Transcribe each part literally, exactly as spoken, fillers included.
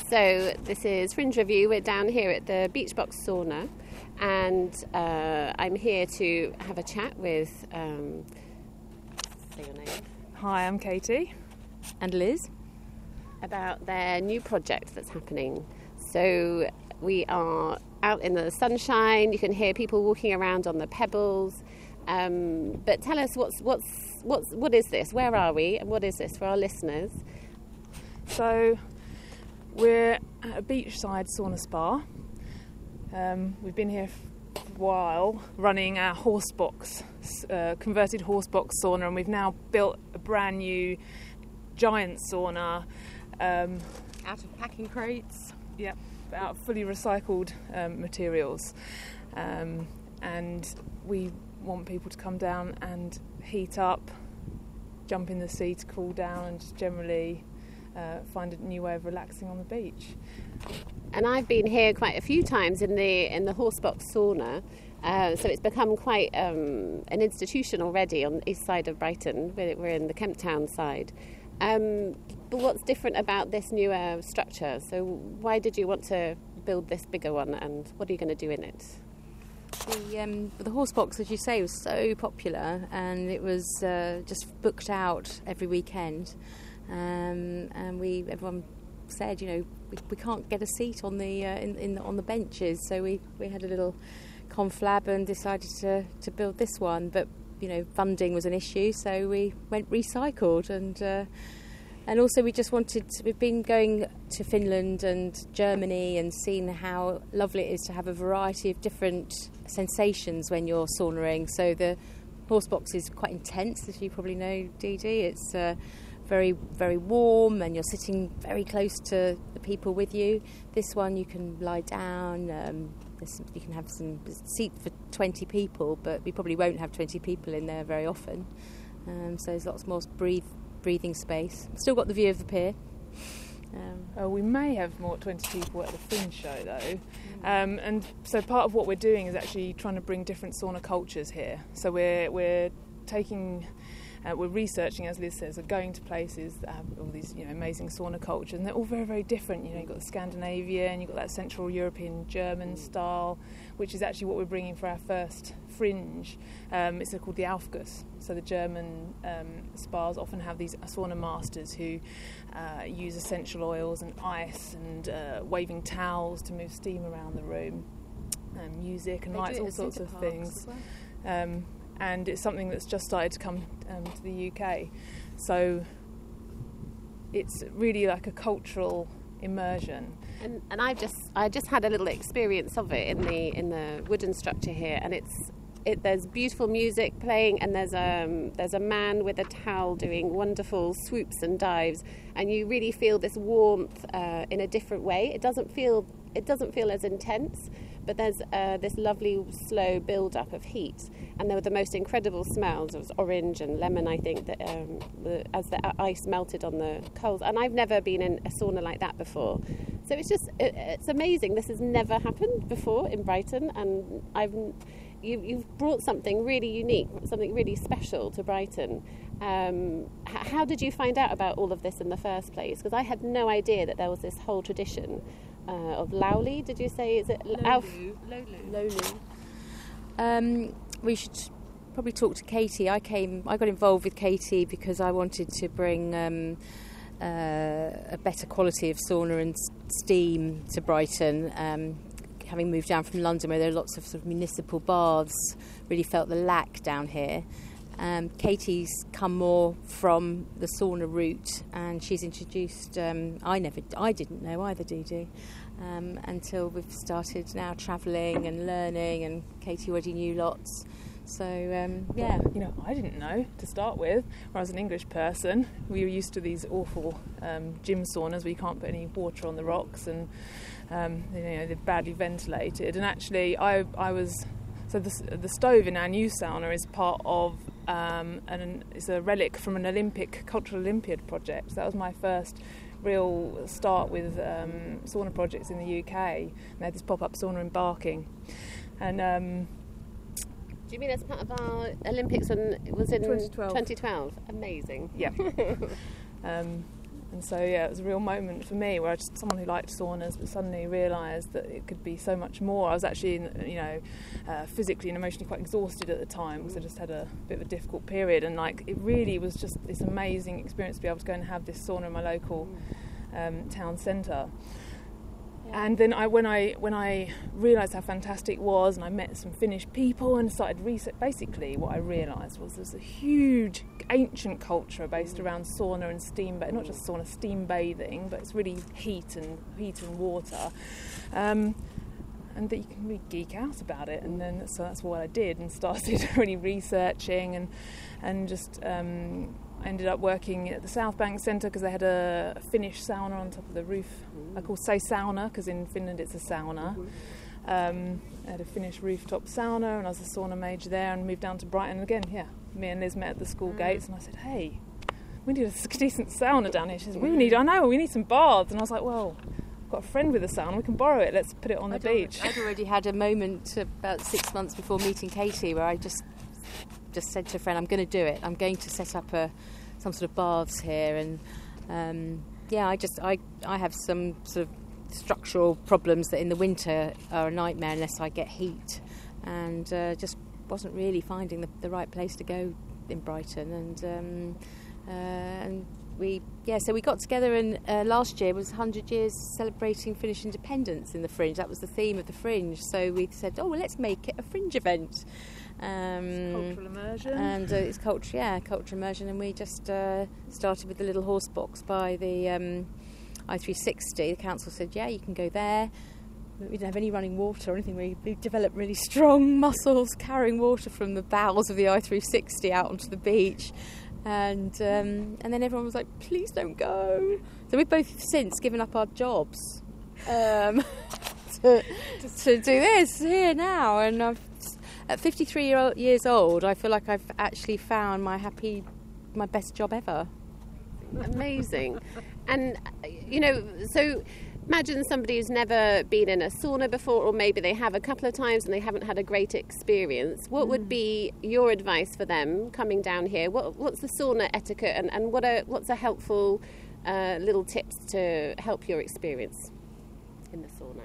So this is Fringe Review. We're down here at the Beachbox Sauna, and uh, I'm here to have a chat with. Um, say your name. Hi, I'm Katie. And Liz. About their new project that's happening. So we are out in the sunshine. You can hear people walking around on the pebbles. Um, but tell us what's what's what's what is this? Where are we? And what is this for our listeners? So we're at a beachside sauna spa. Um, we've been here for a while, running our horse box, uh, converted horse box sauna, and we've now built a brand new giant sauna. Um, out of packing crates. Yep, out of fully recycled um, materials. Um, and we want people to come down and heat up, jump in the sea to cool down, and just generally uh, find a new way of relaxing on the beach. And I've been here quite a few times in the in the Horsebox sauna, uh, so it's become quite um, an institution already on the east side of Brighton. We're, we're in the Kemp Town side. Um, but what's different about this newer structure? So why did you want to build this bigger one, and what are you going to do in it? The, um, the horse box, as you say, was so popular, and it was uh, just booked out every weekend. Um, and we, everyone said, you know, we, we can't get a seat on the uh, in, in the, on the benches. So we, we had a little conflab and decided to, to build this one. But you know, funding was an issue, so we went recycled, and uh, and also we just wanted to, we've been going to Finland and Germany and seen how lovely it is to have a variety of different sensations when you're saunaing. So the horse box is quite intense, as you probably know, Dee Dee. It's uh, very, very warm, and you're sitting very close to the people with you. This one, you can lie down. Um, Some, you can have some seat for twenty people, but we probably won't have twenty people in there very often. Um, so there's lots more breathe, breathing space. Still got the view of the pier. Um, uh, we may have more twenty people at the Fringe show though. Um, and so part of what we're doing is actually trying to bring different sauna cultures here. So we're we're taking... Uh, we're researching, as Liz says, we're going to places that have all these, you know, amazing sauna cultures, and they're all very, very different. You know, you've got the Scandinavian, you've got that Central European German style, which is actually what we're bringing for our first Fringe. Um, it's called the Aufguss. So the German um, spas often have these sauna masters who uh, use essential oils and ice and uh, waving towels to move steam around the room, and music and They lights, do it all at sorts of Center Parcs things. as well. Um, and it's something that's just started to come um, to the U K. So it's really like a cultural immersion. And and I just I just had a little experience of it in the in the wooden structure here, and it's it there's beautiful music playing, and there's um there's a man with a towel doing wonderful swoops and dives, and you really feel this warmth uh, in a different way. It doesn't feel it doesn't feel as intense, but there's uh, this lovely slow build-up of heat, and there were the most incredible smells. It was orange and lemon, I think, that um, the, as the ice melted on the coals. And I've never been in a sauna like that before. So it's just, it, it's amazing. This has never happened before in Brighton, and I've you, you've brought something really unique, something really special to Brighton. Um, h- how did you find out about all of this in the first place? Because I had no idea that there was this whole tradition Uh, of Lowly, did you say? Is it Lolu? Lolu. Lolu. Um, we should probably talk to Katie. I came. I got involved with Katie because I wanted to bring um, uh, a better quality of sauna and steam to Brighton. Um, having moved down from London, where there are lots of sort of municipal baths, really felt the lack down here. Um, Katie's come more from the sauna route, and she's introduced. Um, I never, I didn't know either, Dee Dee, um, until we've started now travelling and learning. And Katie already knew lots, so um, yeah. You know, I didn't know to start with. Where I was an English person, we were used to these awful um, gym saunas where you can't put any water on the rocks, and um, you know they're badly ventilated. And actually, I, I was. So the, the stove in our new sauna is part of um, an it's a relic from an Olympic Cultural Olympiad project. So that was my first real start with um, sauna projects in the U K. And they had this pop-up sauna in Barking, and um, Do you mean as part of our Olympics, and it was in twenty twelve? twenty twelve. Amazing. Yeah. um, And so, yeah, it was a real moment for me where I just, someone who liked saunas, but suddenly realised that it could be so much more. I was actually, you know, uh, physically and emotionally quite exhausted at the time because I just had a bit of a difficult period. And, like, it really was just this amazing experience to be able to go and have this sauna in my local um, town centre. Yeah. And then I, when I when I realised how fantastic it was, and I met some Finnish people and started research, basically what I realised was there's a huge ancient culture based around sauna and steam, ba- not just sauna, steam bathing, but it's really heat and heat and water, um, and that you can really geek out about it. And then so that's what I did, and started really researching, and and just. Um, I ended up working at the South Bank Centre because they had a, a Finnish sauna on top of the roof. Mm. I call say sauna because in Finland it's a sauna. Mm-hmm. Um, I had a Finnish rooftop sauna, and I was a sauna major there, and moved down to Brighton again. Yeah, me and Liz met at the school mm. gates, and I said, "Hey, we need a decent sauna down here." She said, "We need, I know, we need some baths." And I was like, "Well, I've got a friend with a sauna, we can borrow it. Let's put it on the I'd beach." Already, I'd already had a moment about six months before meeting Katie where I just. just said to a friend, I'm going to do it. I'm going to set up a some sort of baths here, and um, yeah, I just I I have some sort of structural problems that in the winter are a nightmare unless I get heat, and uh, just wasn't really finding the, the right place to go in Brighton, and um, uh, and we yeah so we got together, and uh, last year was one hundred years celebrating Finnish independence in the Fringe. That was the theme of the Fringe, so we said, oh well, let's make it a Fringe event. Um, cultural immersion, and uh, it's culture, yeah, cultural immersion. And we just uh, started with the little horse box by the um, I three sixty. The council said, yeah, you can go there. We didn't have any running water or anything. We, we developed really strong muscles carrying water from the bowels of the I three sixty out onto the beach, and um, and then everyone was like, please don't go. So we've both since given up our jobs um, to, to do this here now, and I've. At fifty-three years old, I feel like I've actually found my happy, my best job ever. Amazing. And, you know, so imagine somebody who's never been in a sauna before, or maybe they have a couple of times and they haven't had a great experience. What mm. would be your advice for them coming down here? What, what's the sauna etiquette, and, and what are, what's a helpful uh, little tips to help your experience in the sauna?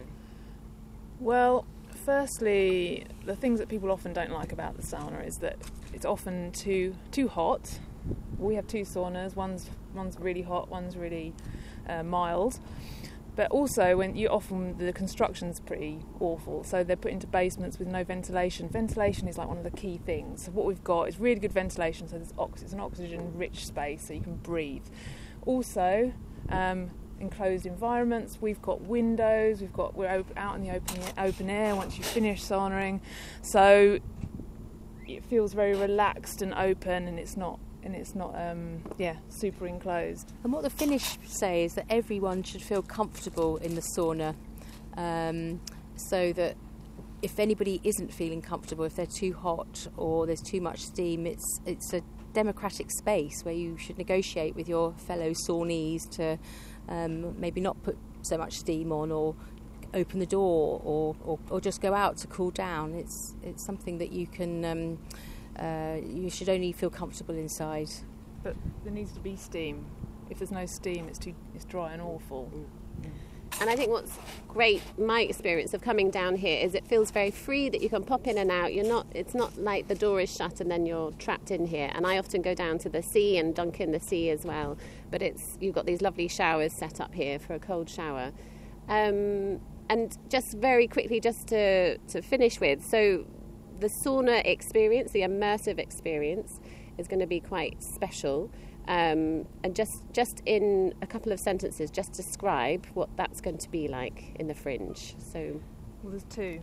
Well, firstly, the things that people often don't like about the sauna is that it's often too too hot. We have two saunas. One's one's really hot. One's really uh, mild. But also, when you often the construction's pretty awful. So they're put into basements with no ventilation. Ventilation is like one of the key things. So what we've got is really good ventilation. So there's ox- it's an oxygen-rich space, so you can breathe. Also. Um, enclosed environments, we've got windows, we've got we're op- out in the open open air once you finish saunaing, so it feels very relaxed and open, and it's not and it's not um, yeah super enclosed. And what the Finnish say is that everyone should feel comfortable in the sauna, um, so that if anybody isn't feeling comfortable, if they're too hot or there's too much steam, it's it's a democratic space where you should negotiate with your fellow saunees to um, maybe not put so much steam on, or open the door, or, or, or just go out to cool down. It's it's something that you can um, uh, you should only feel comfortable inside. But there needs to be steam. If there's no steam, it's too it's dry and awful. And I think what's great, my experience of coming down here, is it feels very free, that you can pop in and out. You're not. It's not like the door is shut and then you're trapped in here. And I often go down to the sea and dunk in the sea as well. But it's you've got these lovely showers set up here for a cold shower. Um, and just very quickly, just to, to finish with, so the sauna experience, the immersive experience, is going to be quite special. Um, and just just in a couple of sentences, just describe what that's going to be like in the Fringe. So, well, there's two.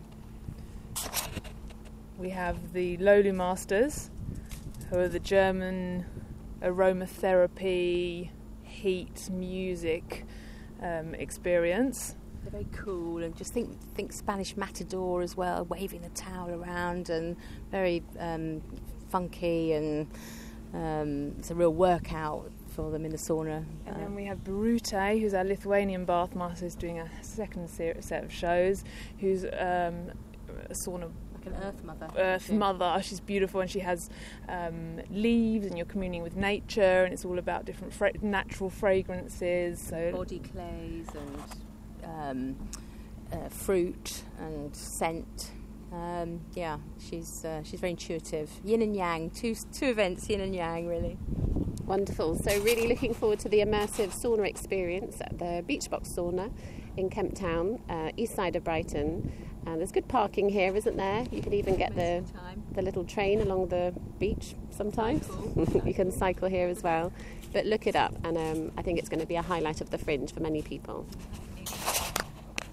We have the Lolu Masters, who are the German aromatherapy, heat, music um, experience. They're very cool, and just think think Spanish matador as well, waving the towel around, and very um, funky, and um, it's a real workout for them in the sauna. And then we have Birute, who's our Lithuanian bath master, who's doing a second set of shows, who's um, a sauna Like an earth mother. Earth mother. She's beautiful, and she has um, leaves, and you're communing with nature, and it's all about different fra- natural fragrances. So body clays and um, uh, fruit and scent. Um, yeah, she's uh, she's very intuitive. Yin and yang, two two events, yin and yang, really. Wonderful. So really looking forward to the immersive sauna experience at the Beachbox Sauna in Kemp Town, uh, east side of Brighton. And there's good parking here, isn't there? You can even get the the little train along the beach sometimes. You can cycle here as well. But look it up, and um, I think it's going to be a highlight of the Fringe for many people.